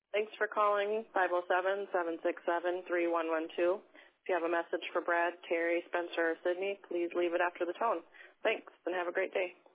Thanks for calling 507-767-3112. If you have a message for Brad, Terry, Spencer, or Sydney, please leave it after the tone. Thanks, and have a great day.